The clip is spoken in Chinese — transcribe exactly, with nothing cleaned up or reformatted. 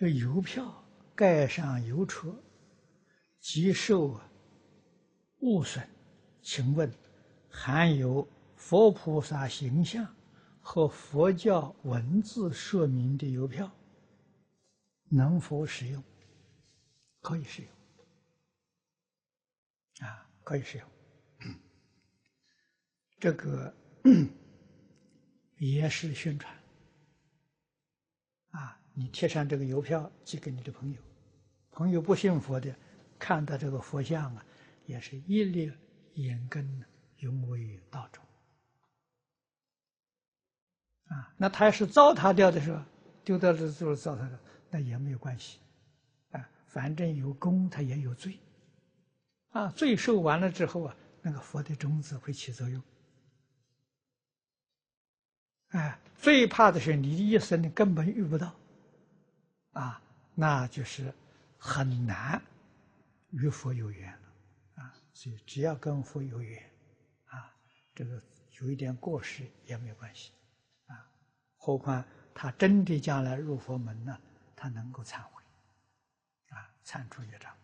这邮票盖上邮戳，即受物损，请问含有佛菩萨形象和佛教文字说明的邮票，能否使用？可以使用，啊，可以使用。这个也是宣传，啊，你贴上这个邮票寄给你的朋友，朋友不信佛的，看到这个佛像啊，也是一粒眼根永为道种。啊，那他要是糟蹋掉的时候，丢掉的时候糟蹋了，那也没有关系，啊，反正有功，他也有罪，啊，罪受完了之后啊，那个佛的种子会起作用，哎，最怕的是你一生根本遇不到，啊，那就是很难与佛有缘了，啊，所以只要跟佛有缘，啊，这个有一点过失也没有关系。何况他真的将来入佛门呢，他能够忏悔，啊，忏除业障。